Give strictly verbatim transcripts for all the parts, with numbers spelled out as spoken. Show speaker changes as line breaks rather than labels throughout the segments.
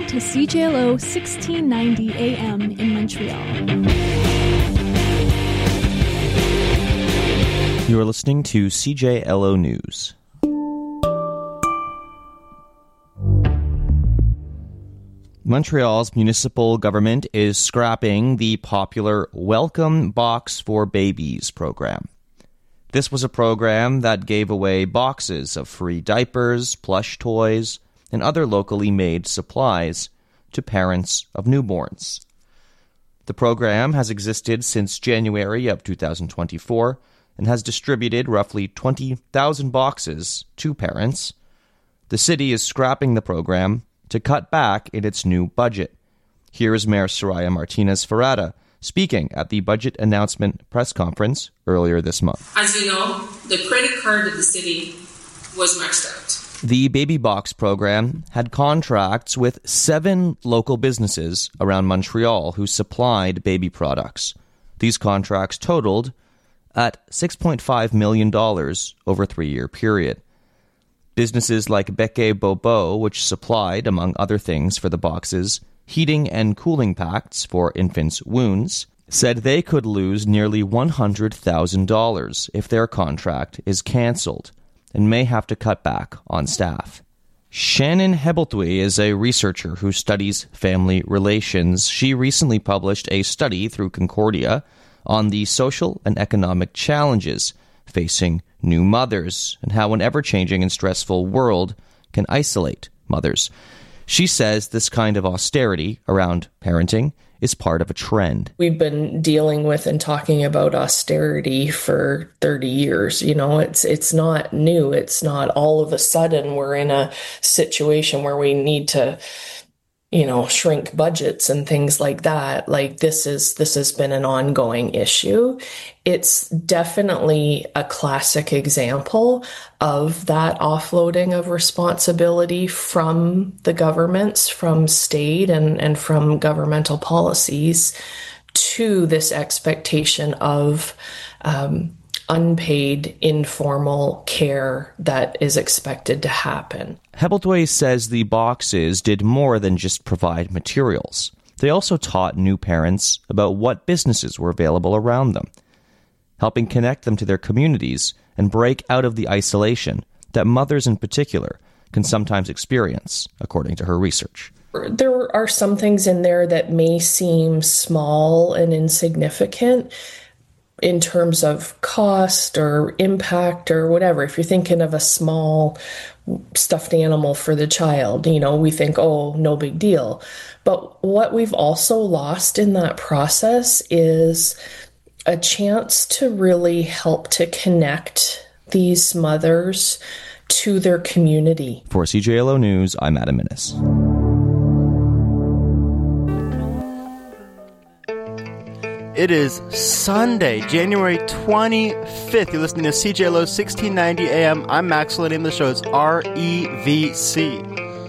to C J L O sixteen ninety A M in Montreal.
You are listening to C J L O News. Montreal's municipal government is scrapping the popular Welcome Box for Babies program. This was a program that gave away boxes of free diapers, plush toys, and other locally made supplies to parents of newborns. The program has existed since January of two thousand twenty-four and has distributed roughly twenty thousand boxes to parents. The city is scrapping the program to cut back in its new budget. Here is Mayor Soraya Martinez-Ferrada speaking at the budget announcement press conference earlier this month.
As you know, the credit card of the city was maxed out.
The Baby Box program had contracts with seven local businesses around Montreal who supplied baby products. These contracts totaled at six point five million dollars over a three-year period. Businesses like Bec Bobo, which supplied, among other things for the boxes, heating and cooling packs for infants' wounds, said they could lose nearly one hundred thousand dollars if their contract is cancelled and may have to cut back on staff. Shannon Hebeltwy is a researcher who studies family relations. She recently published a study through Concordia on the social and economic challenges facing new mothers and how an ever-changing and stressful world can isolate mothers. She says this kind of austerity around parenting is part of a trend.
We've been dealing with and talking about austerity for thirty years. You know, it's it's not new. It's not all of a sudden we're in a situation where we need to, you know, shrink budgets and things like that. Like this is, this has been an ongoing issue. It's definitely a classic example of that offloading of responsibility from the governments, from state and, and from governmental policies to this expectation of, um, unpaid, informal care that is expected to happen.
Hebeltwy says the boxes did more than just provide materials. They also taught new parents about what businesses were available around them, helping connect them to their communities and break out of the isolation that mothers in particular can sometimes experience, according to her research.
There are some things in there that may seem small and insignificant in terms of cost or impact or whatever. If you're thinking of a small stuffed animal for the child, you know, we think, oh, no big deal. But what we've also lost in that process is a chance to really help to connect these mothers to their community.
For C J L O News, I'm Adam Minnis.
It is Sunday, January twenty-fifth. You're listening to C J L O sixteen ninety A M. I'm Maxwell. The name of the show is R E V C.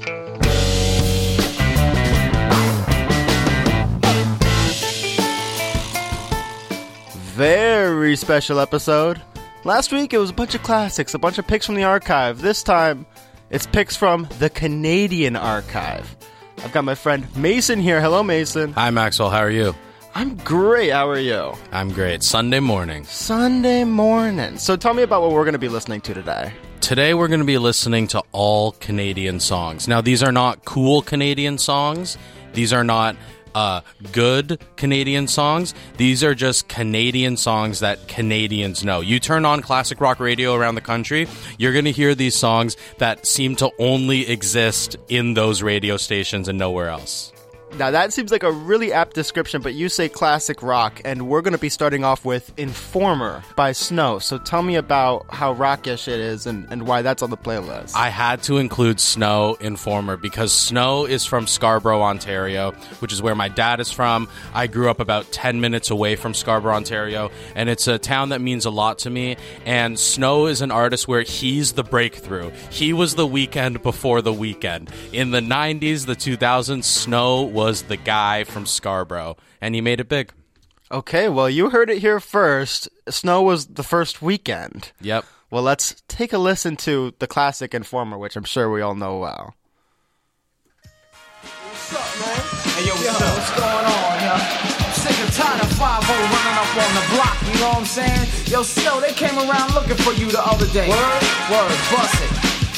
Very special episode. Last week it was a bunch of classics, a bunch of picks from the archive. This time it's picks from the Canadian archive. I've got my friend Mason here. Hello, Mason.
Hi, Maxwell. How are you?
I'm great. How are you?
I'm great. Sunday morning.
Sunday morning. So tell me about what we're going to be listening to today.
Today we're going to be listening to all Canadian songs. Now, these are not cool Canadian songs. These are not uh, good Canadian songs. These are just Canadian songs that Canadians know. You turn on classic rock radio around the country, you're going to hear these songs that seem to only exist in those radio stations and nowhere else.
Now, that seems like a really apt description, but you say classic rock, and we're going to be starting off with Informer by Snow. So tell me about how rockish it is and, and why that's on the playlist.
I had to include Snow, Informer, because Snow is from Scarborough, Ontario, which is where my dad is from. I grew up about ten minutes away from Scarborough, Ontario, and it's a town that means a lot to me. And Snow is an artist where he's the breakthrough. He was the Weeknd before the Weeknd. In the nineties, the two thousands, Snow was was the guy from Scarborough, and he made it big.
Okay, well, you heard it here first. Snow was the first Weeknd.
Yep.
Well, let's take a listen to the classic Informer, which I'm sure we all know well.
So Hey, yo, what's, yo, what's going on, yo? I'm sick and tired of five oh running up on the block, you know what I'm saying? Yo, Snow, they came around looking for you the other day. Word? Word, bust it.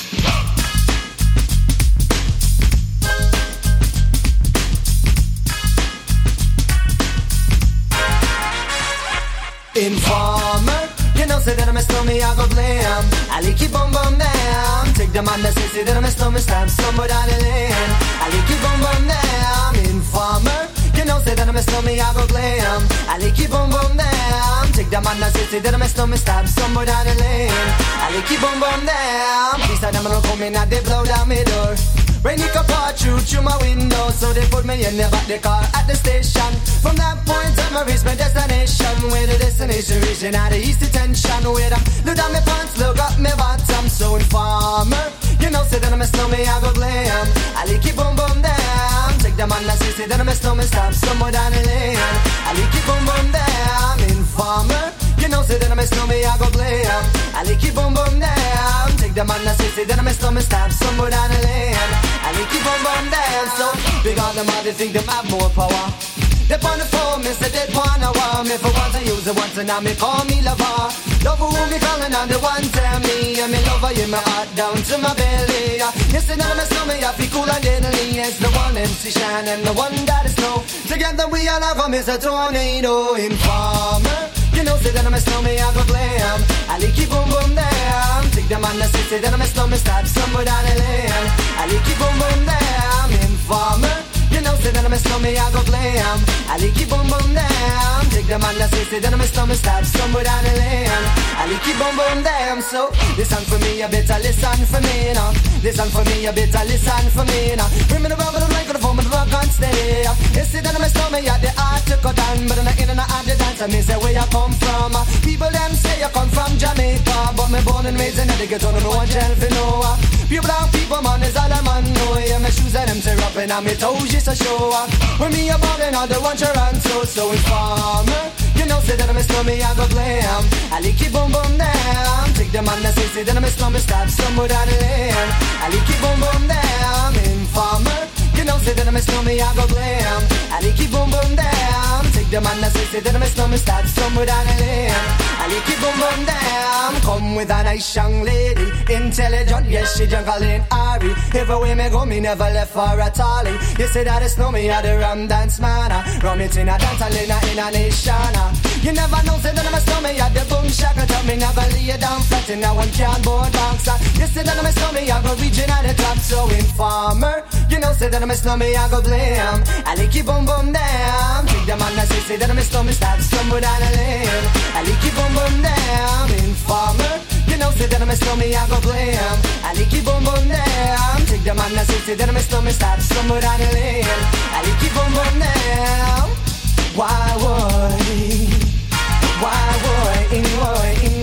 Informer, you know, say that I'm a snowman, I go blame. I like you bum bum down. Take the man that say, say that I'm a snowman, stab somewhere down the lane. I like you bum bum down. Informer, you know, say that I'm a snowman, I go blame. I like you bum bum down. Take the man that say, say that I'm a snowman, stab somewhere down the lane. I like you bum bum down. Please tell them I don't come in and they blow down my door. Rain it could pour through, through my window, so they put me in the back the car at the station. From that point on, I reached my destination. Where the destination reaching out the east detention. Where I look down my pants, look up my bottom. So informer, you know, say that I'm a snowman, I go blame. I like it boom boom down. Take the man that say, say that I'm a snowman, stop somewhere down the lane. I like it boom boom down. Informer, you know, say that I'm a snowman, I go blame. I like it boom boom down. Take the man that say, say that I'm a snowman, stop somewhere down the lane. I like you bum bum down, so big on them all, they think them have more power. They on the phone, me say they wanna want me for once I use it once and now me call me lover. Lover who me calling on the one tell me, and me lover in my heart down to my belly. You say that I'm a snowman, I feel cool and deadly. It's the one M C Shine and the one that is snow. Together we all have a miss a tornado. Informer, you know, say that I'm a snowman, I go blame. I like you boom boom down. Take the man that say, say that I'm a snowman, start somewhere down the lane. I like you boom boom down. Informer, you know, say that I'm a snowman, I go blame. I like you boom boom down. Take the man that say, say that I'm a snowman, start somewhere down the lane. I like you boom boom down. So listen for me, you better listen for me now. Listen for me, you better listen for me now. Bring me the rubber, the microphone, but the rock on steady. You say that I'm a snowman, yeah, the art to cut down, but in the in and out the dance, I mean, say where you come from. People them say you come from Jamaica, but me born and raised in the ghetto, no one tell for no. Pure brown people, man, is all a man know. Yeah, my shoes and them tear up and on my toes just a show. When me a ballin', all the one Toronto, so informer, you know, say that I'm a snowman, I go blame. I like it boom boom down. Take the man that say, say that I'm a snowman, stop somewhere down the lane. I like it boom boom down. Informer, you know, say that I'm a snowman, I go blame. I like it boom boom down. Take the man that say, say that I'm a snowman, start somewhere down the lane. I like it boom boom down. Come with a nice young lady, intelligent, yes, she jungle in Ari. Everywhere me go, me never left for a tally. You say that it's me, I the rum dance man. Rum it in a dance, I in a, in a nation. You never know, say that I'm a snowman, I the boom shaka. Tell me never lay you down flat in a one cardboard box. You say that I'm a snowman, I go reaching at the top. So informer, you know, say that I'm a snowman, I go blame. I like you boom boom down. Take the man that say, say that I'm a snowman, start somewhere down the lane. I like you boom boom down. Informer, you know, say that I'm a snowman, I go blame. I like you boom boom down. Take the man that say, say that I'm a snowman, start somewhere down the lane. I like you boom boom down. Why would, why would, in would, in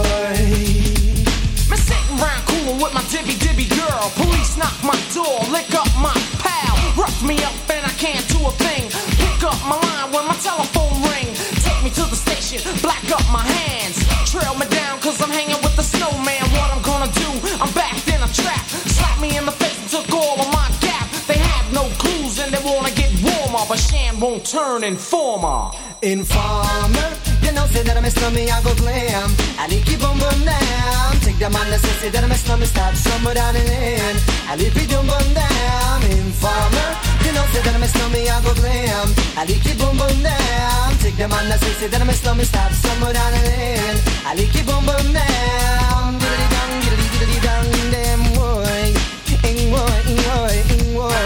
would.
Me sitting round coolin' with my dibby dibby girl. Police knock my door, lick up my pal. Rough me up and I can't do a thing. Pick up my line when my telephone ring. Take me to the station, black up my hands. Trail me down cause I'm hanging with the snowman. What I'm gonna do, I'm backed in a trap. Slap me in the face and took all of my gap. They have no clues and they wanna get warmer, but Shan won't turn informer.
Informer, you know, say that I'm a snowman, I go blame. I like you boom boom down. Take the man that say, say that I'm a snowman, stop somewhere down the lane. I like you boom boom down. Informer, you know, say that I'm a snowman, I go blame. I like you boom boom down. Take the man that say, say that I'm a snowman, stop somewhere down the lane. I like you boom boom down. Giddly dong, giddly giddly dong, damn boy. Ing boy, ing boy, ing boy.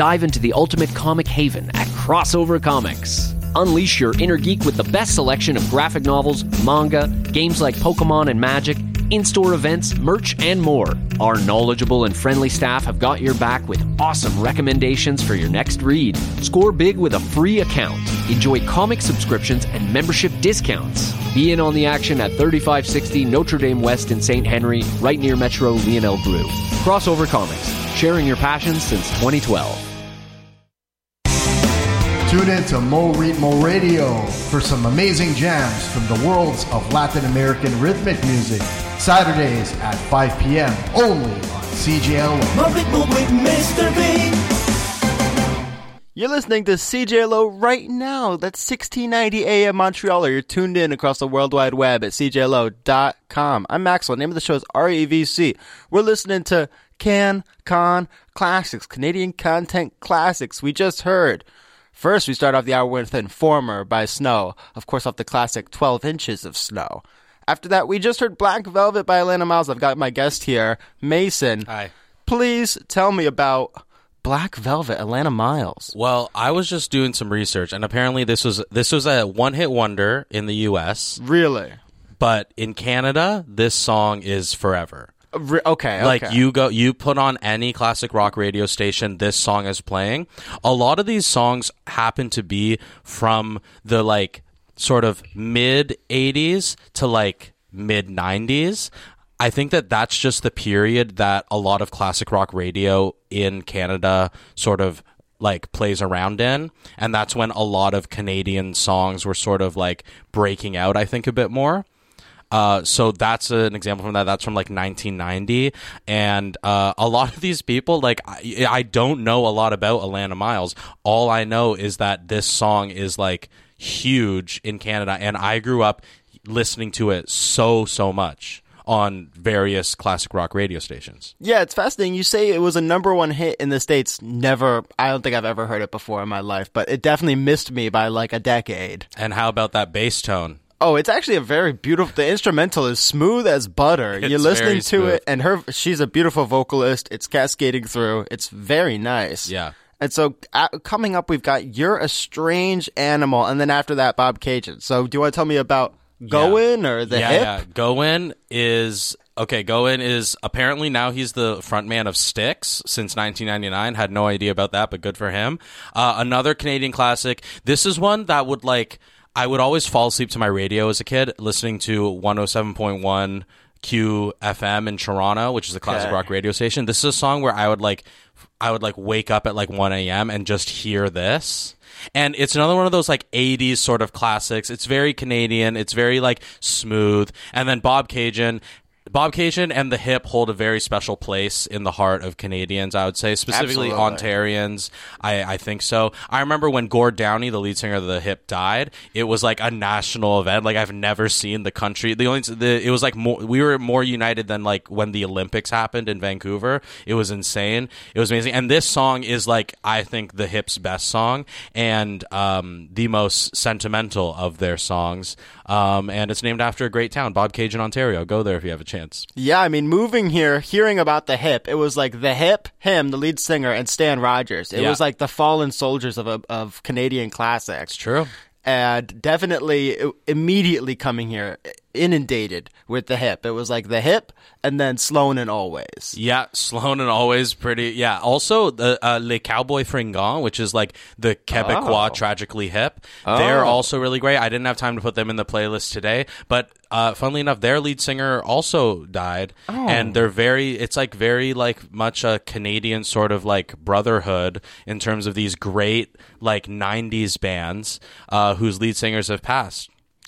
dive into the ultimate comic haven at Crossover Comics. Unleash your inner geek with the best selection of graphic novels, manga, games like Pokemon and Magic, in-store events, merch, and more. Our knowledgeable and friendly staff have got your back with awesome recommendations for your next read. Score big with a free account. Enjoy comic subscriptions and membership discounts. Be in on the action at thirty-five sixty Notre Dame West in Saint Henry, right near Metro Lionel Blue. Crossover Comics, sharing your passion since twenty twelve.
Tune in to Mo Ritmo Radio for some amazing jams from the worlds of Latin American rhythmic music. Saturdays at five p.m. only on C J L O.
Mo Ritmo with Mister B.
You're listening to C J L O right now. That's sixteen ninety A M Montreal, or you're tuned in across the World Wide Web at C J L O dot com. I'm Maxwell. The name of the show is R E V C. We're listening to Can Con Classics, Canadian Content Classics. We just heard. First, we start off the hour with Informer by Snow, of course off the classic twelve inches of Snow. After that, we just heard Black Velvet by Alana Miles. I've got my guest here, Mason.
Hi.
Please tell me about Black Velvet, Alana Miles.
Well, I was just doing some research, and apparently this was this was a one-hit wonder in the U S.
Really?
But in Canada, this song is forever.
Re- okay, okay.
Like, you go, you put on any classic rock radio station, this song is playing. A lot of these songs happen to be from the, like, sort of mid-eighties to, like, mid-nineties. I think that that's just the period that a lot of classic rock radio in Canada sort of, like, plays around in. And that's when a lot of Canadian songs were sort of, like, breaking out, I think, a bit more. Uh, so that's an example from that. That's from like nineteen ninety. And uh, a lot of these people, like, I, I don't know a lot about Alana Miles. All I know is that this song is like huge in Canada. And I grew up listening to it so, so much on various classic rock radio stations.
Yeah, it's fascinating. You say it was a number one hit in the States. Never, I don't think I've ever heard it before in my life, but it definitely missed me by like a decade.
And how about that bass tone?
Oh, it's actually a very beautiful. The instrumental is smooth as butter.
It's
You're listening to
smooth.
it, and her. She's a beautiful vocalist. It's cascading through. It's very nice.
Yeah.
And so uh, coming up, we've got You're a Strange Animal, and then after that, Bob Cajun. So do you want to tell me about Goin'
yeah.
or the
yeah,
Hip?
Yeah, Goin' is okay. Goin' is apparently now he's the frontman of Styx since nineteen ninety-nine. Had no idea about that, but good for him. Uh, another Canadian classic. This is one that would like. I would always fall asleep to my radio as a kid, listening to one oh seven point one Q F M in Toronto, which is a classic
Okay.
rock radio station. This is a song where I would like, I would like wake up at like one a.m. and just hear this. And it's another one of those like eighties sort of classics. It's very Canadian. It's very like smooth. And then Bob Cajun. Bob Cajun and the Hip hold a very special place in the heart of Canadians, I would say, specifically
Absolutely.
Ontarians. I, I think so. I remember when Gord Downey, the lead singer of the Hip, died. It was like a national event. Like I've never seen the country. The only the it was like more, we were more united than like when the Olympics happened in Vancouver. It was insane. It was amazing. And this song is like I think the Hip's best song and um, the most sentimental of their songs. Um, and it's named after a great town, Bob Cajun, Ontario. Go there if you have a chance.
Yeah, I mean, moving here, hearing about the Hip, it was like the Hip, him, the lead singer, and Stan Rogers. It
Yeah.
was like the fallen soldiers of a, of Canadian classics.
It's true.
And definitely uh, immediately coming here, inundated with the Hip. It was like the Hip and then Sloan and Always.
Yeah, Sloan and Always pretty. Yeah, also the uh, Les Cowboys Fringants, which is like the Quebecois
Oh.
Tragically Hip.
Oh.
They're also really great. I didn't have time to put them in the playlist today, but uh, funnily enough, their lead singer also died,
Oh.
and they're very. It's like very like much a Canadian sort of like brotherhood in terms of these great like nineties bands uh, whose lead singers have passed.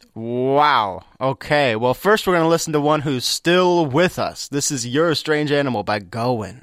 Wow. Okay. Well, first we're going to listen to one who's still with us. This is You're a Strange Animal by Goin'.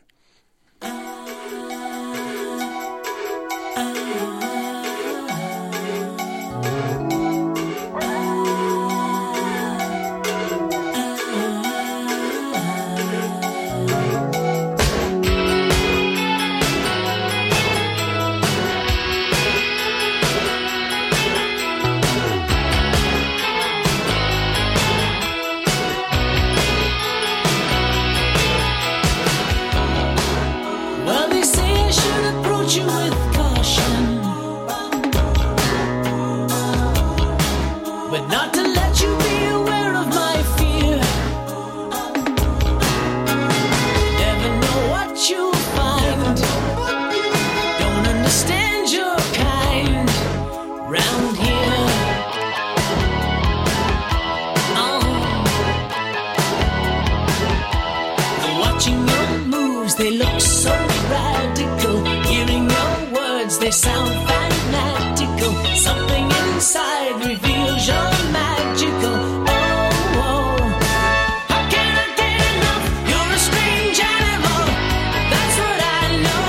they sound fanatical. Something inside reveals you're magical. Oh, oh. How can I get enough? You're a strange animal. That's what I know.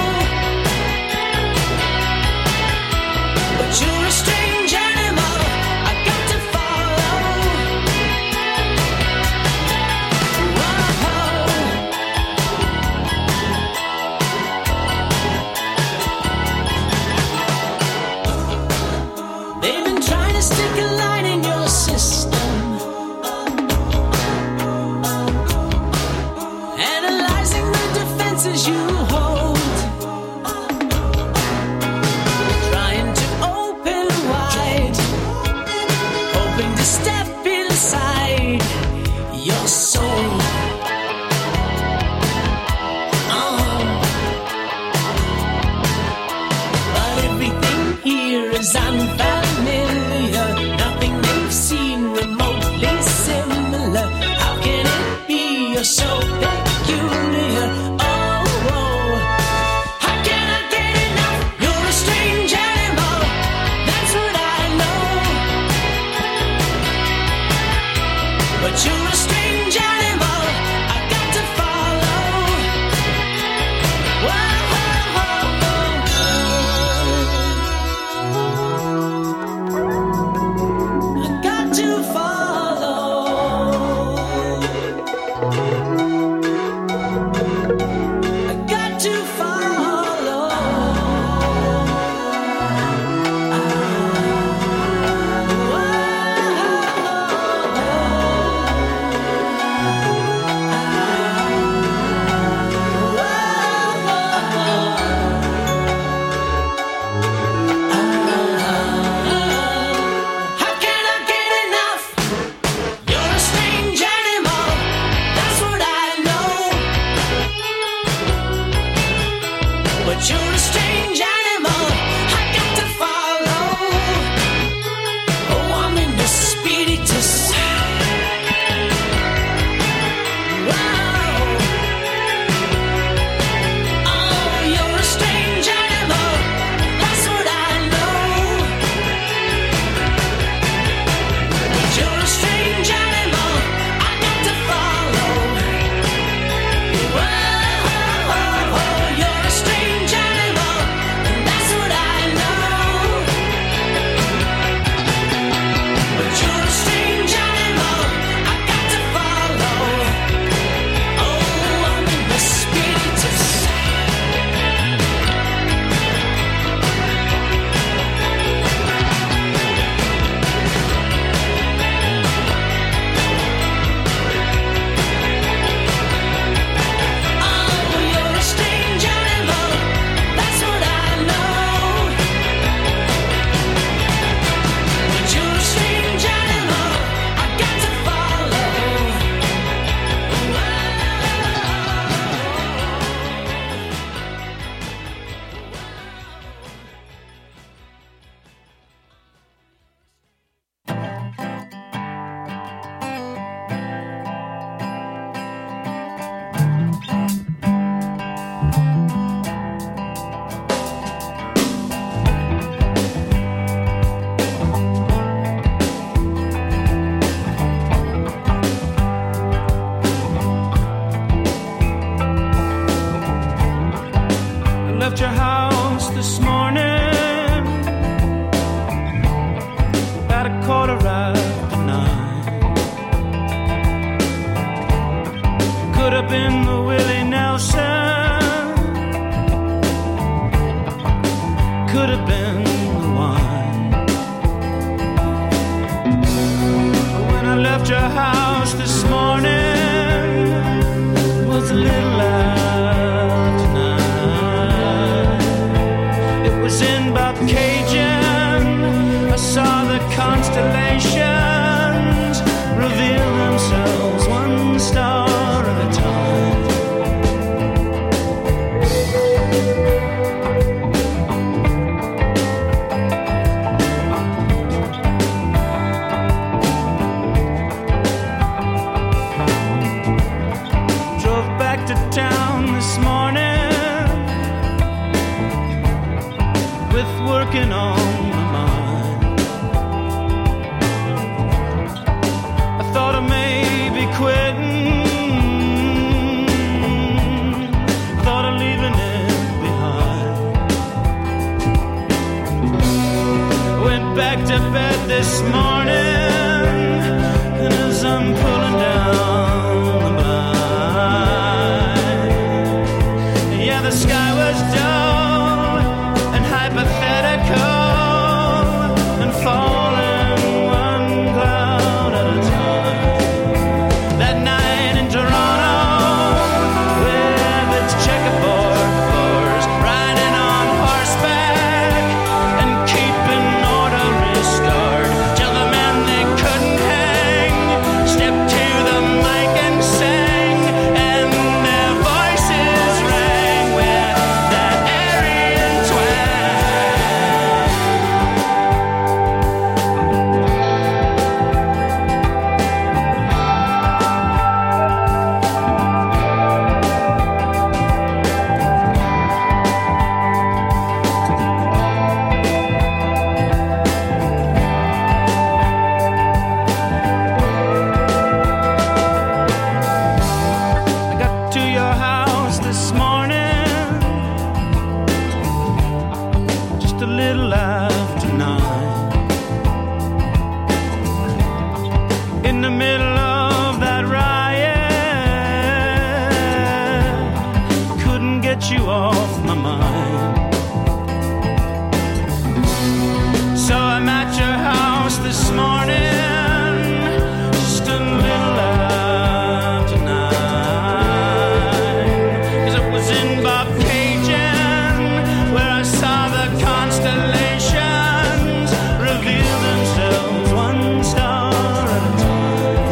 But you're a strange animal. I got to follow. Whoa. They've been trying to stick a line in your system, analyzing the defenses you hold, trying to open wide, hoping to step inside your soul. Oh. But everything here is unfamiliar, nothing they've seen remotely similar. How can it be you're so peculiar? Oh, oh. How can I get enough? You're a strange animal. That's what I know. But you're a strange animal. I got to follow. Whoa, I got to follow. I got to follow. How can I get enough? You're a strange animal. That's what I know. But you're a strange animal. I got to follow. Oh, I'm in the spiritus. Wow. Oh, you're a strange animal. That's what I know. But you're a strange animal. I got to follow. Whoa, you're a strange animal. And that's what I know. But you're a strange animal. I got to follow. Oh, I'm in the spiritus. Oh, you're a strange animal. That's what I know. But you're a strange animal. I got to follow.
I left your house this morning at a quarter after nine. Could have been the Willie Nelson, could have been the wine. But when I left your house this morning, it was a little after nine. It was in Bobcaygeon. I saw the constellations reveal themselves one star at a time. with to bed this morning, and as I'm pulling down the blind, yeah, the sky was dull and hypothetical and falling one cloud at a time. That night in Toronto, with its checkerboard floors, riding on horseback and keeping order restored, till the men they couldn't hang stepped to the mic and sang, and their voices rang with that Aryan I got to your house this morning, just a little after nine. In the middle of that riot, couldn't get you off my mind. So I'm at your house this morning, just a little after nine. 'Cause it was in Bob Cajun where I saw the constellations reveal themselves one star at a time.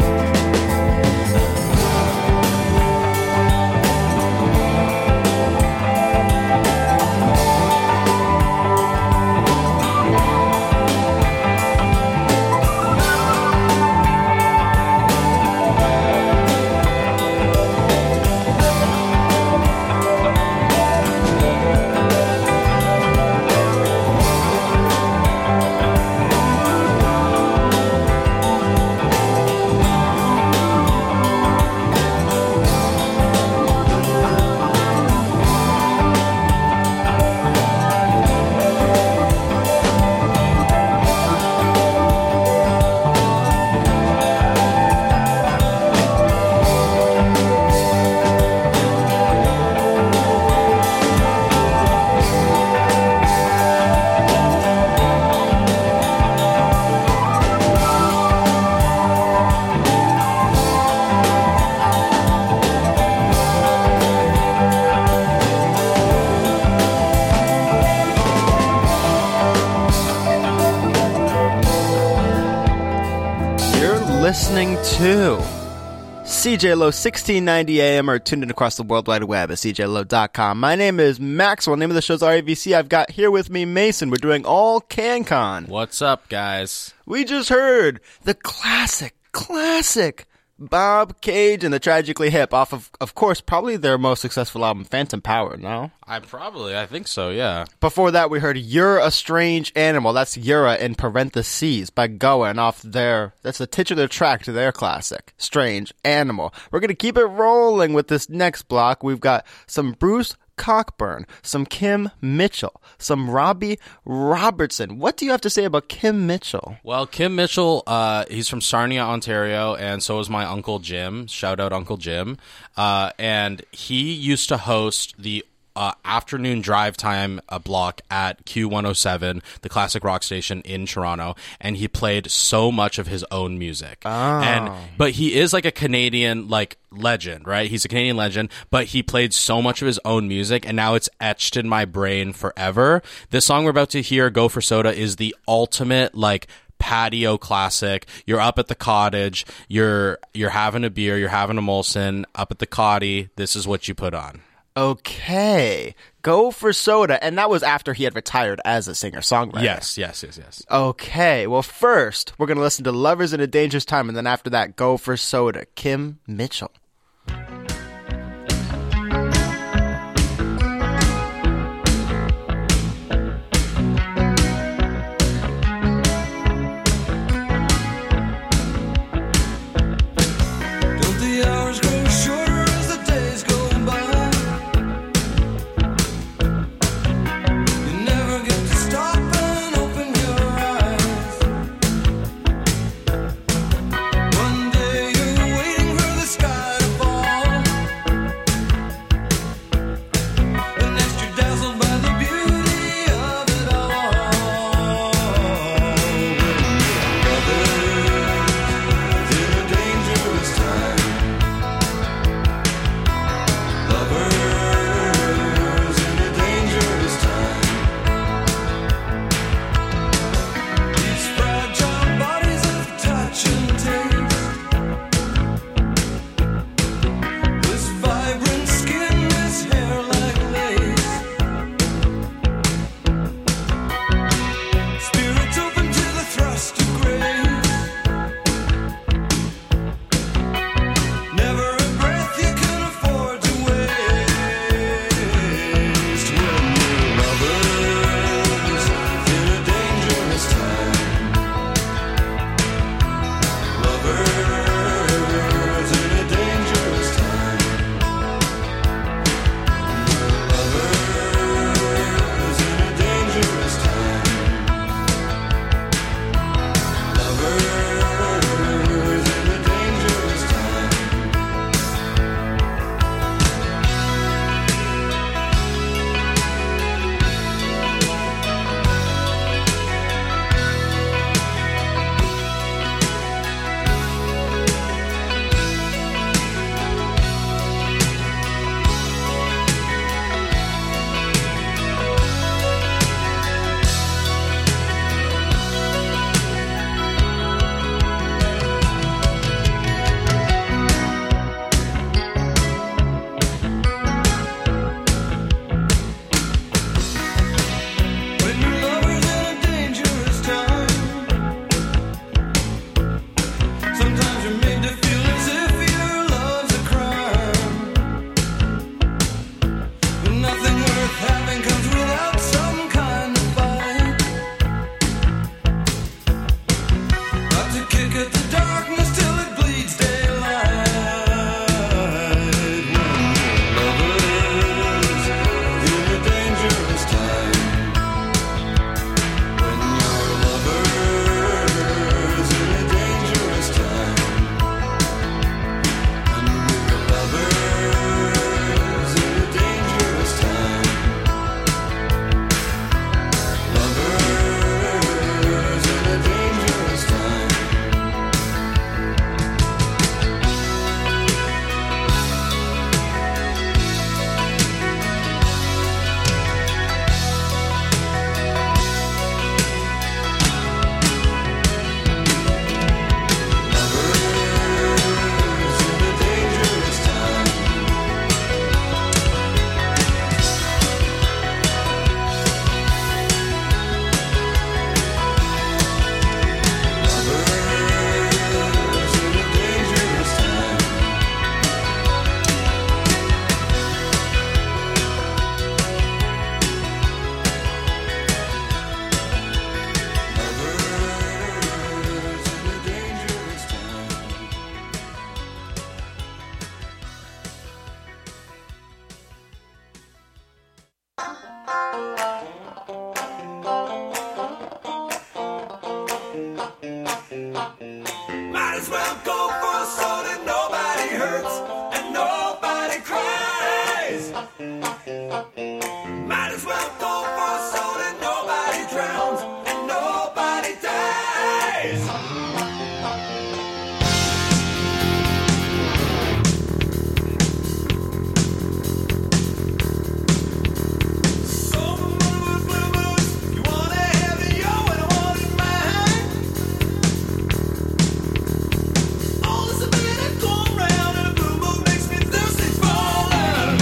You're listening to C J L O sixteen ninety A M or tuned in across the World Wide Web at C J L O dot com. My name is Maxwell. Name of the show's R A V C. I've got here with me Mason. We're doing all CanCon.
What's up, guys?
We just heard the classic, classic Bob Cage and the Tragically Hip off of, of course, probably their most successful album, Phantom Power, no?
I probably, I think so, yeah.
Before that, we heard You're a Strange Animal. That's Yura in parentheses by Goa, and off there, that's the titular track to their classic, Strange Animal. We're going to keep it rolling with this next block. We've got some Bruce Cockburn, some Kim Mitchell, some Robbie Robertson. What do you have to say about Kim Mitchell?
Well, Kim Mitchell, uh, he's from Sarnia, Ontario, and so is my Uncle Jim. Shout out Uncle Jim. Uh, and he used to host the Uh, afternoon drive time uh, block at Q one oh seven, the classic rock station in Toronto, and he played so much of his own music.
Oh.
And but he is like a Canadian like legend, right? He's a Canadian legend, but he played so much of his own music, and now it's etched in my brain forever. This song we're about to hear, "Go for Soda," is the ultimate like patio classic. You're up at the cottage, you're you're having a beer, you're having a Molson up at the cotty. This is what you put on.
Okay, Go for Soda, and that was after he had retired as a singer-songwriter.
Yes, yes, yes, yes.
Okay, well first, we're going to listen to Lovers in a Dangerous Time, and then after that, Go for Soda, Kim Mitchell.
Stop and open your eyes. at the darkness till it bleeds daylight. Lovers in a dangerous time. When you're lovers in a dangerous time. And we're lovers in a dangerous time. Lovers in a dangerous time. Lovers in a dangerous time. Lovers in a dangerous time. Lovers in a dangerous time. Might as well go for so that nobody hurts and nobody cries. Might as well go for so that nobody drowns and nobody dies. So blue, blue, blue, you wanna have it your way, I want it mine. All this a minute go round and a boom boom makes me thirsty for love.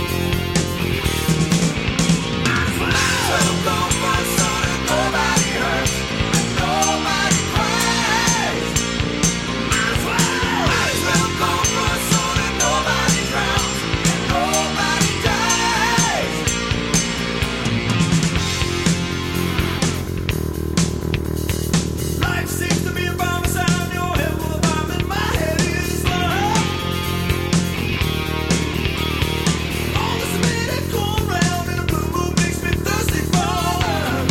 Might as well go for so that nobody hurts and nobody cries. Might as well, might as well go for so that nobody drowns and nobody dies. Life seems to be a bomb inside your head, well the bomb in my head is love. All this a minute go round and a blue moon makes me thirsty for love.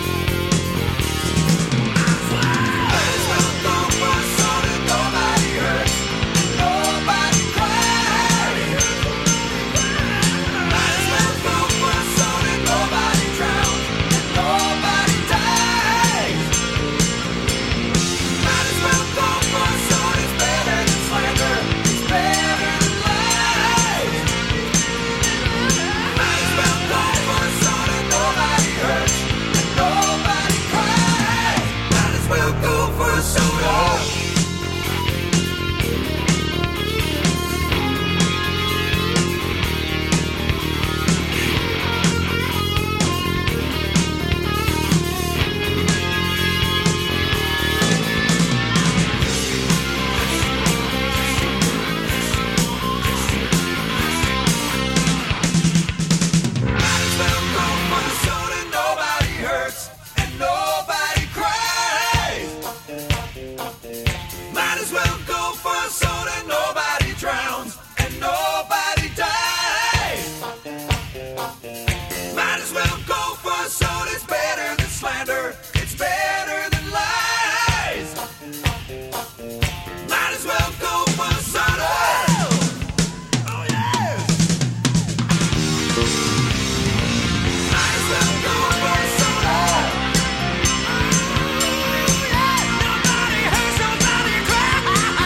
Might as well, might as well go for so that nobody hurts and nobody cries. Might as well go for so that nobody drowns and nobody dies. Might as well go for so it's better than slander, it's better than lies. Might as well go for so that nobody hurts and nobody cries. Might as well go for soda. Might as well go for so that nobody hurts and nobody cries. Might as well go for so that nobody drowns and nobody dies. Might as well go for so that's better than slander, it's better than lies. Might as well go for soda. Oh yes. Might as well go for soda. Nobody hurts, nobody cries.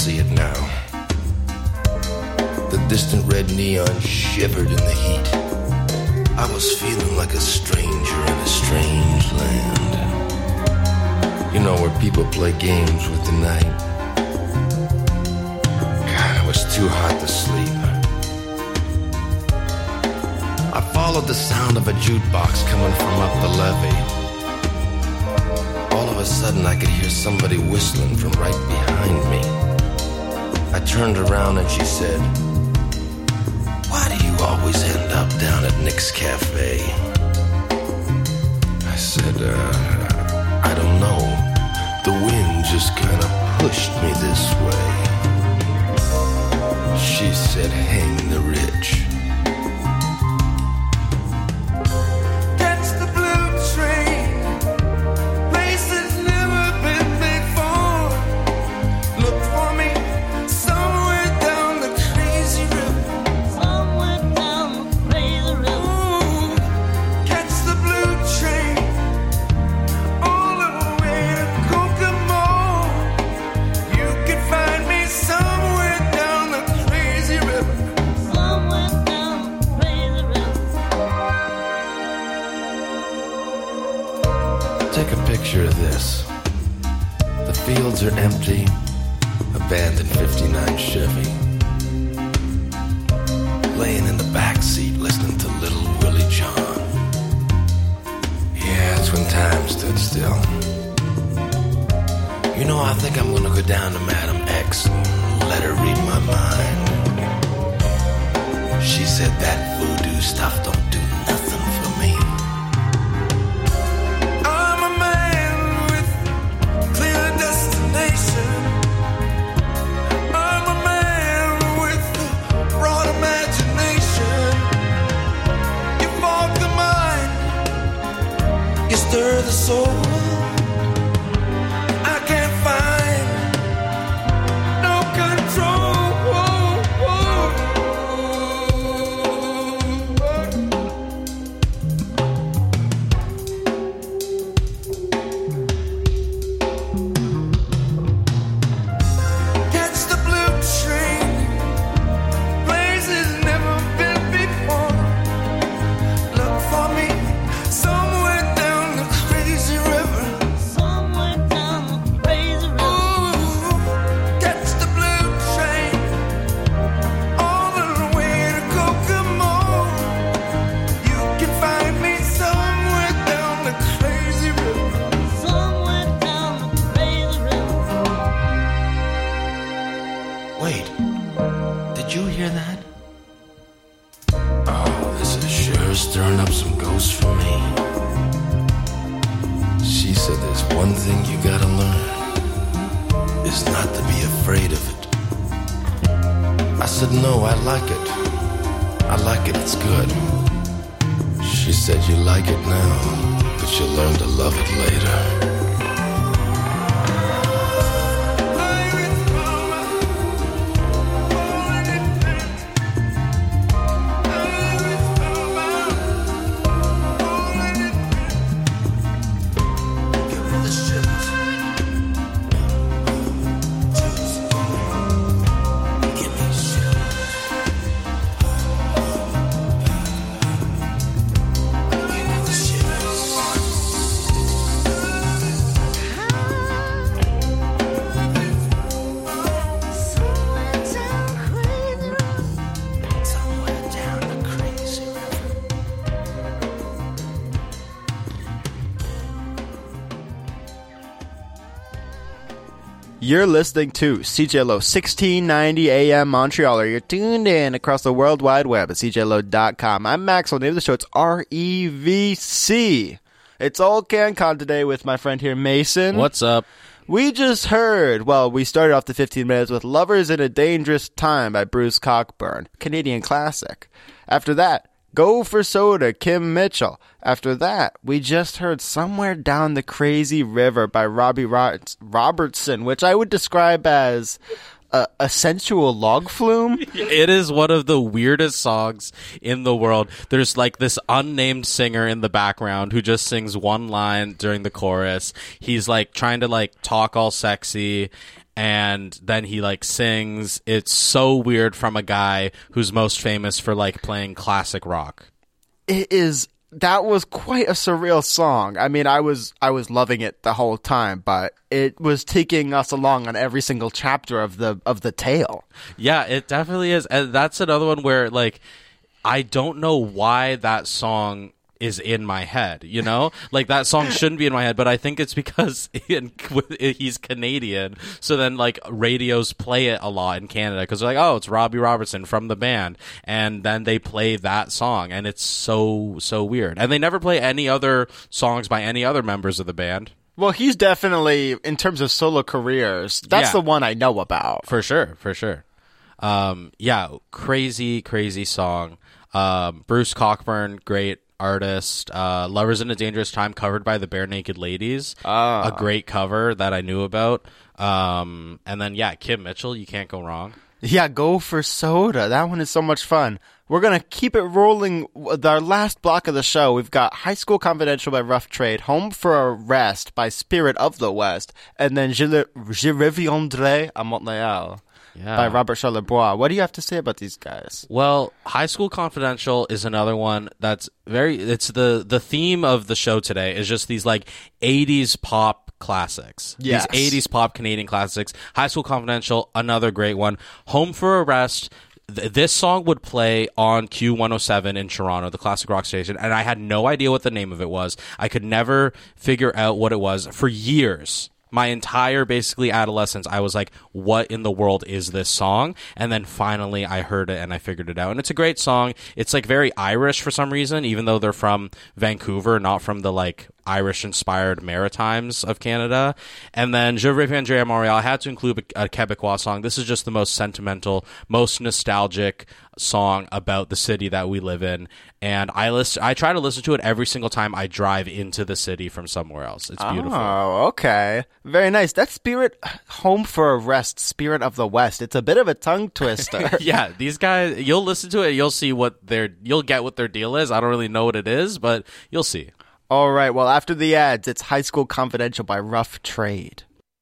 see it now. The distant red neon shivered in the heat. I was feeling like a stranger in a strange land. You know, where people play games with the night. God, it was too hot to sleep. I followed the sound of a jukebox coming from up the levee. All of a sudden, I could hear somebody whistling from right behind me. I turned around and she said, "Why do you always end up down at Nick's Cafe?" I said, uh, I don't know. The wind just kind of pushed me this way. She said, "Hang the rich."
Catch the blue train, places never been before. Look for me somewhere down the crazy river. Somewhere down the crazy river. Ooh, catch the blue train all the way to Kokomo. You can find me somewhere down the crazy river. Somewhere down the crazy river.
Take a picture of this. The fields are empty. Abandoned fifty-nine Chevy. Laying in the back seat listening to Little Willie John. Yeah, it's when time stood still. You know, I think I'm gonna go down to Madam X and let her read my mind. She said that voodoo stuff don't do nothing for me.
I'm a man with clear destination. I'm a man with a broad imagination. You fog the mind, you stir the soul. I can't find no control. Catch the blue train, places never been before. Look for me somewhere down the crazy river. Somewhere down the crazy river. Ooh, catch the blue train all the way to Kokomo. You can find me somewhere down the crazy river. Somewhere down the crazy river.
Wait, did you hear that? Oh, this is sure stirring up some ghosts for me. She said there's one thing you gotta learn, is not to be afraid of it. I said, no, I like it. I like it, it's good. She said, you like it now, but you'll learn to love it later.
You're listening to C J L O sixteen ninety A M Montreal, or you're tuned in across the World Wide Web at C J L O dot com. I'm Maxwell. Name of the show, it's R E V C. It's Old CanCon today with my friend here, Mason.
What's up?
We just heard, well, we started off the fifteen minutes with Lovers in a Dangerous Time by Bruce Cockburn, Canadian classic. After that, Go for Soda, Kim Mitchell. After that, we just heard Somewhere Down the Crazy River by Robbie Robertson, which I would describe as a, a sensual log flume.
It is one of the weirdest songs in the world. There's like this unnamed singer in the background who just sings one line during the chorus. He's like trying to like talk all sexy. and then he like sings. It's so weird from a guy who's most famous for like playing classic rock.
It is. That was quite a surreal song. I mean, I was I was loving it the whole time, but it was taking us along on every single chapter of the of the tale.
Yeah, it definitely is. And that's another one where like I don't know why that song is in my head, you know? Like, that song shouldn't be in my head, but I think it's because Ian, he's Canadian, so then, like, radios play it a lot in Canada, because they're like, oh, it's Robbie Robertson from the band, and then they play that song, and it's so, so weird. And they never play any other songs by any other members of the band.
Well, he's definitely, in terms of solo careers, that's
Yeah.
the one I know about.
For sure, for sure. Um, yeah, crazy, crazy song. Um, Bruce Cockburn, great artist. uh Lovers in a Dangerous Time, covered by the Bare Naked Ladies.
Ah.
A great cover that I knew about. Um and then yeah, Kim Mitchell, you can't go wrong.
Yeah, Go for Soda. That one is so much fun. We're going to keep it rolling with our last block of the show. We've got High School Confidential by Rough Trade, Home for a Rest by Spirit of the West, and then Je, le, Je reviendrai à Montréal
Yeah.
by Robert Charlebois. What do you have to say about these guys?
Well, High School Confidential is another one that's very, it's the the theme of the show today is just these like eighties pop classics.
Yes.
These eighties pop Canadian classics. High School Confidential, another great one. Home for a Rest. Th- this song would play on Q one oh seven in Toronto, the classic rock station, and I had no idea what the name of it was. I could never figure out what it was for years. My entire, basically, adolescence, I was like, what in the world is this song? And then finally I heard it and I figured it out. And it's a great song. It's like very Irish for some reason, even though they're from Vancouver, not from the like Irish-inspired Maritimes of Canada. And then Je reviendrai à Montréal, I had to include a, a Quebecois song. This is just the most sentimental, most nostalgic song about the city that we live in. And I listen, I try to listen to it every single time I drive into the city from somewhere else. It's beautiful.
Oh, okay. Very nice. That Spirit, Home for a Rest, Spirit of the West. It's a bit of a tongue twister.
Yeah, these guys, you'll listen to it, you'll see what their, you'll get what their deal is. I don't really know what it is, but you'll see.
All right, well, after the ads, it's High School Confidential by Rough Trade.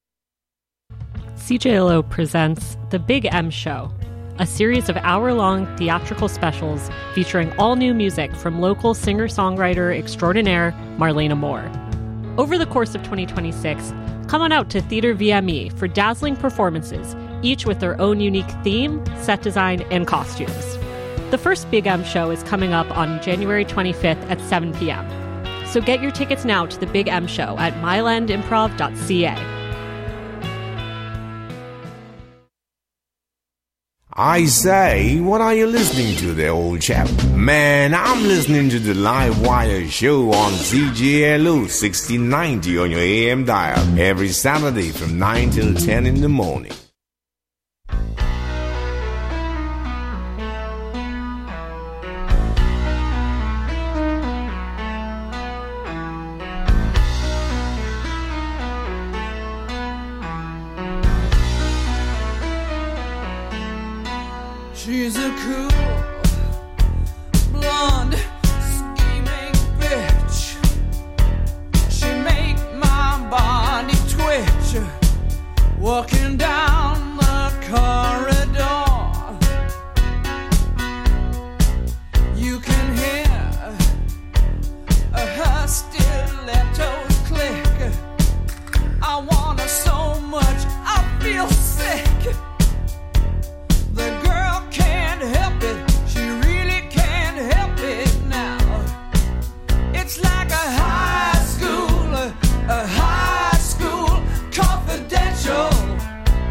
C J L O presents The Big M Show, a series of hour-long theatrical specials featuring all-new music from local singer-songwriter extraordinaire Marlena Moore. Over the course of twenty twenty-six, come on out to Theatre V M E for dazzling performances, each with their own unique theme, set design, and costumes. The first Big M Show is coming up on January twenty-fifth at seven p.m. So get your tickets now to The Big M Show at myland improv dot c a.
I say, what are you listening to there, old chap? Man, I'm listening to the Live Wire show on C J L O sixteen ninety on your A M dial every Saturday from nine till ten in the morning.
She's a cool, blonde, scheming bitch. She make my body twitch. Walking down the corridor, you can hear her stilettos click. I want her so much, I feel sick. The girl can't help it, she really can't help it now. It's like a high school, a high school confidential.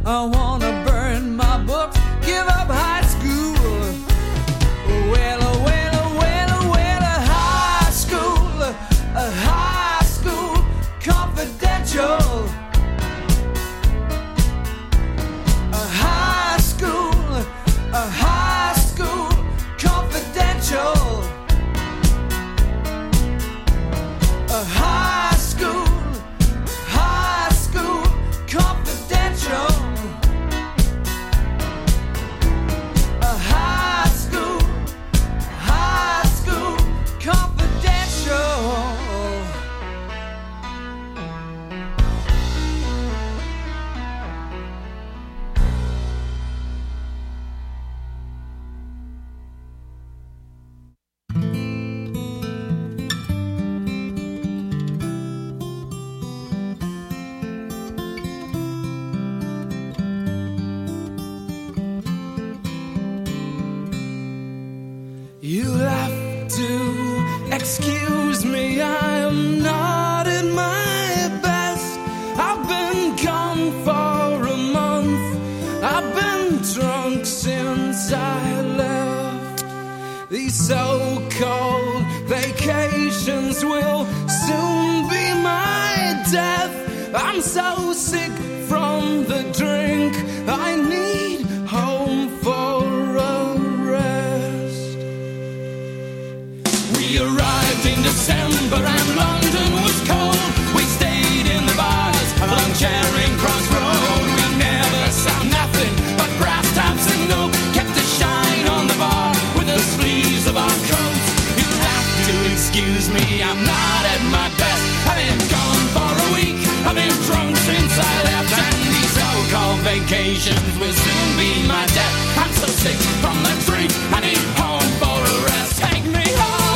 I wanna burn my books, give up high school. Well, oh, well, oh, well, oh, well, a high school, a high school confidential. A high school, a high school confidential. A high school, high school confidential. A high school, high school confidential. You'll have to excuse me, I am not at my best. I've been gone for a month, I've been drunk since I left. These so-called vacations will soon be my death. I'm so sick from the drink, I need home for a rest. We arrived in December and London was cold. We stayed in the bars along Charing Cross Road. We never saw nothing but brass taps and oak. Kept a shine on the bar with the sleeves of our coats. You'll have to excuse me, I'm not at my best. I've been gone for a week, I've been drunk since I left. And these so-called vacations will soon be my death. I'm so sick from the drink, I need home for a rest. Take me home.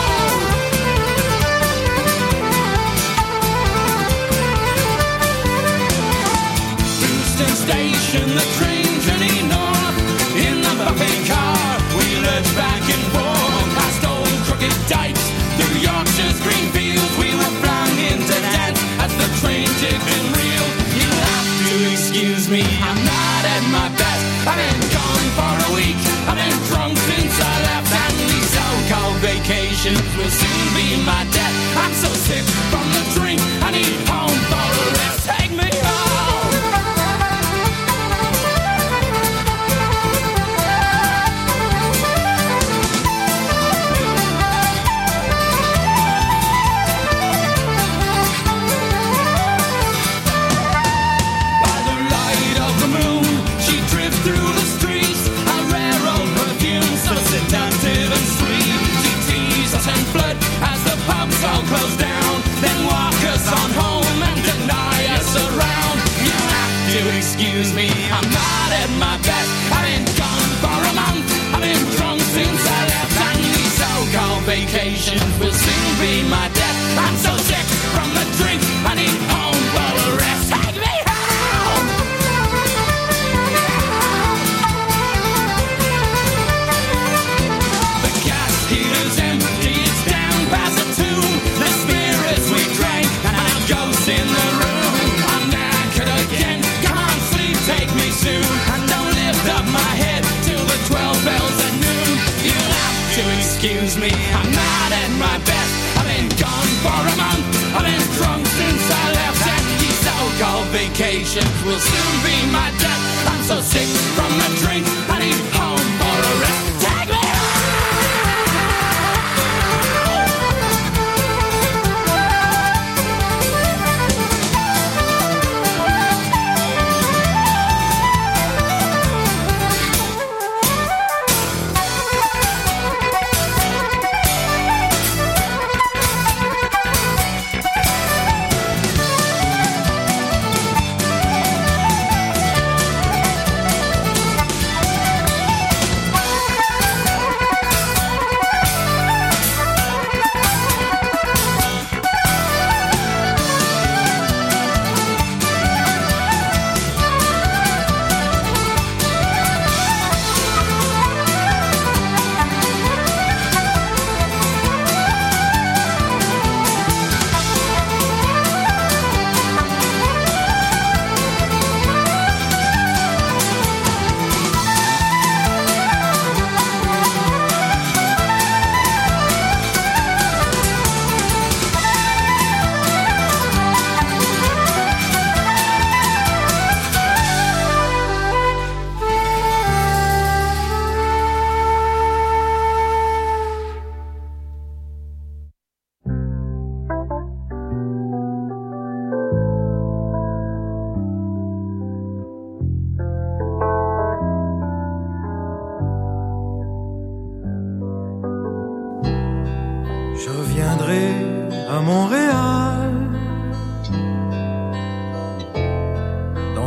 Euston Station, the train journey north. In the buffet car, we lurch back and forth past old crooked dikes, through Yorkshire's green fields. We were flung into dance as the train jigged and reeled. You'll have to excuse me, I'm not at my best. I've been gone for a week, I've been drunk since I left. And these so-called vacations will soon be my death. I'm so sick from the drink, I need home for a rest. Take me home. By the light of the moon, she drifts through the streets, a rare old perfume, so seductive and sweet. She teases us and flirt as the pubs all close down, then walk us on home and deny us around. You have to excuse me, I'm not at my best. I've been gone for a month, I've been drunk since I left. And these so-called vacations will soon be my death. I'm so sick from the drink, I need home for a rest. Take me home. The gas heater's empty, it's down past the tomb. The spirits we drank and our ghosts in the room. I'm knackered again, come on sleep, take me soon. And don't lift up my head till the twelve bells at noon. You'll have to excuse me, I'm not at my best. I've been gone for a month, I've been drunk since I left. And these so-called vacations will soon be my death. I'm so sick from the drink, I need home for a rest. Take me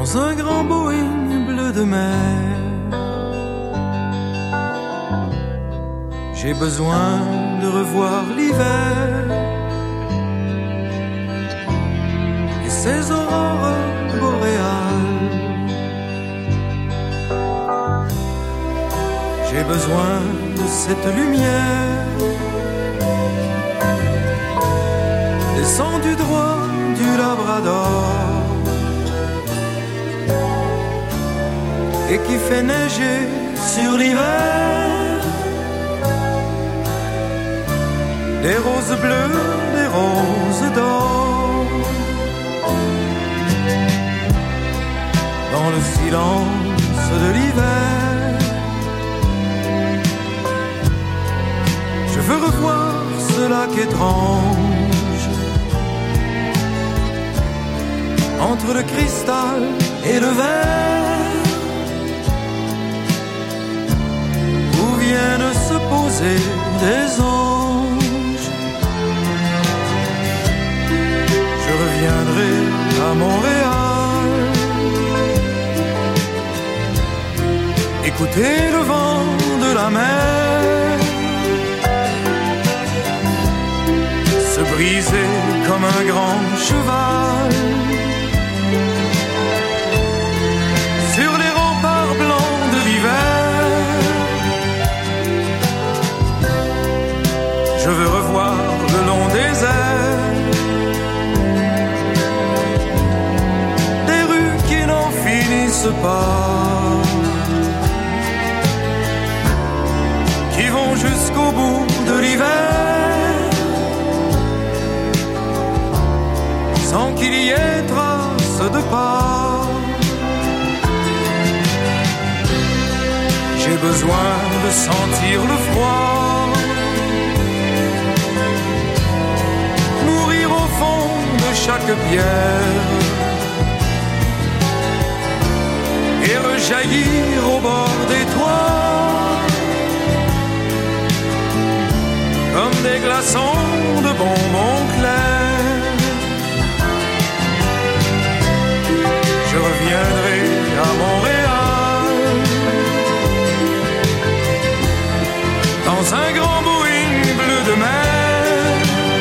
dans un grand Boeing bleu de mer. J'ai besoin de revoir l'hiver et ses aurores boréales. J'ai besoin de cette lumière descendue droit du Labrador et qui fait neiger sur l'hiver des roses bleues, des roses d'or. Dans le silence de l'hiver, je veux revoir ce lac étrange entre le cristal et le verre, où viennent se poser des anges. Je reviendrai à Montréal, écouter le vent de la mer se briser comme un grand cheval sur les remparts blancs de l'hiver. Je veux revoir le long des airs des rues qui n'en finissent pas, qui vont jusqu'au bout de l'hiver, sans qu'il y ait trace de pas. J'ai besoin de sentir le froid, mourir au fond de chaque pierre et rejaillir au bord des toits comme des glaçons de bonbons clairs. Je reviendrai à Montréal dans un grand Boeing bleu de mer.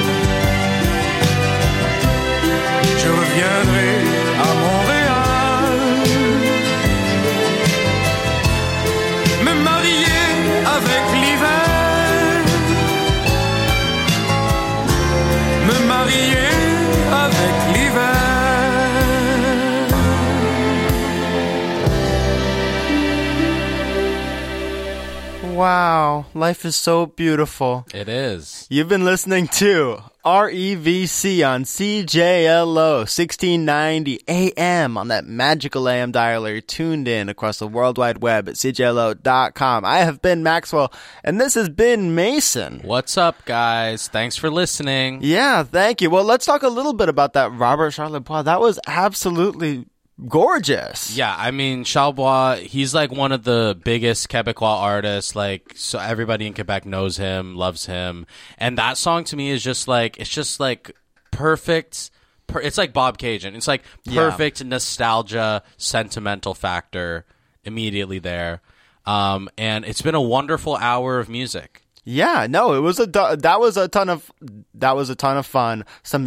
Je reviendrai à Montréal, me marier avec l'hiver, me marier avec l'hiver.
Wow, life is so beautiful.
It is.
You've been listening to R E V C on C J L O sixteen ninety A M on that magical A M dialer. You're tuned in across the World Wide Web at C J L O dot com. I have been Maxwell, and this has been Mason.
What's up, guys? Thanks for listening.
Yeah, thank you. Well, let's talk a little bit about that Robert Charlebois. That was absolutely gorgeous.
Yeah, I mean, Charlebois, he's like one of the biggest Quebecois artists. Like, so everybody in Quebec knows him, loves him. And that song to me is just like, it's just like perfect. Per- it's like Bob Cajun. It's like perfect yeah. nostalgia, sentimental factor immediately there. Um, and it's been a wonderful hour of music.
Yeah, no, it was a that was a ton of that was a ton of fun. Some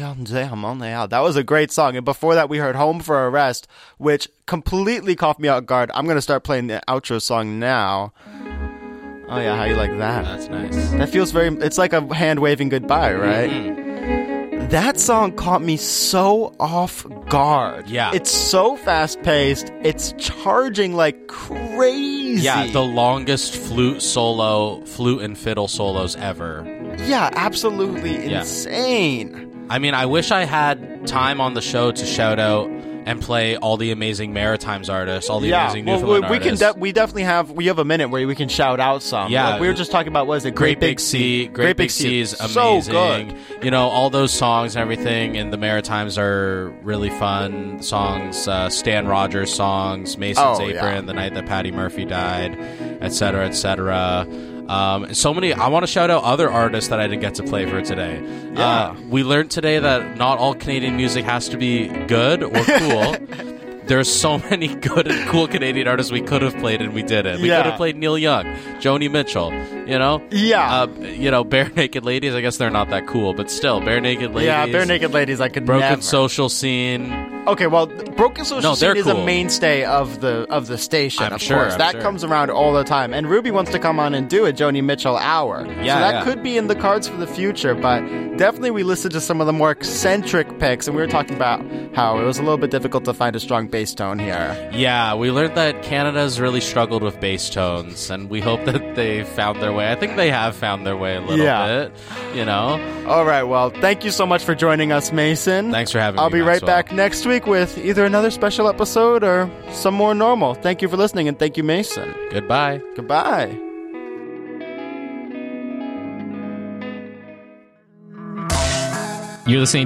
that was a great song. And before that, we heard "Home for a Rest," which completely caught me off guard. I'm gonna start playing the outro song now. Oh yeah, how you like that?
That's nice.
That feels very. It's like a hand waving goodbye, right?
Mm-hmm.
That song caught me so off guard.
Yeah.
It's so fast-paced. It's charging like crazy.
Yeah, the longest flute solo, flute and fiddle solos ever.
Yeah, absolutely
Yeah.
insane.
I mean, I wish I had time on the show to shout out and play all the amazing Maritimes artists, all the
yeah,
amazing
well,
Newfoundland
we, we
artists.
can de- we definitely have we have a minute where we can shout out some.
Yeah.
Like, we were just talking about what is it?
Great, Big Sea. Great, Big Sea is amazing.
So good.
You know, all those songs and everything in the Maritimes are really fun songs. Uh, Stan Rogers songs, Mason's
Oh,
Apron,
yeah.
The Night That Patty Murphy Died, et cetera, et cetera. Um, and so many. I want to shout out other artists that I didn't get to play for today.
Yeah.
Uh, we learned today that not all Canadian music has to be good or cool. there's so many good and cool Canadian artists we could have played and we didn't. We
Yeah.
could have played Neil Young, Joni Mitchell, you know?
Yeah.
Uh, you know, Bare Naked Ladies, I guess they're not that cool, but still, Bare Naked Ladies.
Yeah, Bare Naked Ladies, I could
Broken
never.
Social Scene.
Okay, well, Broken Social
No,
Scene
they're
is a
cool.
mainstay of the of the station,
I'm
of
sure,
course.
I'm
that
sure.
comes around all the time. And Ruby wants to come on and do a Joni Mitchell hour.
Yeah,
so that
yeah.
could be in the cards for the future, but definitely we listened to some of the more eccentric picks, and we were talking about how it was a little bit difficult to find a strong bass tone here.
Yeah, we learned that Canada's really struggled with bass tones, and we hope that they found their way. I think they have found their way a little
Yeah.
bit, you know?
All right, well, thank you so much for joining us, Mason.
Thanks for having
I'll
me,
be right
Maxwell.
back next week with either another special episode or some more normal. Thank you for listening, and thank you, Mason.
Goodbye.
Goodbye.
You're listening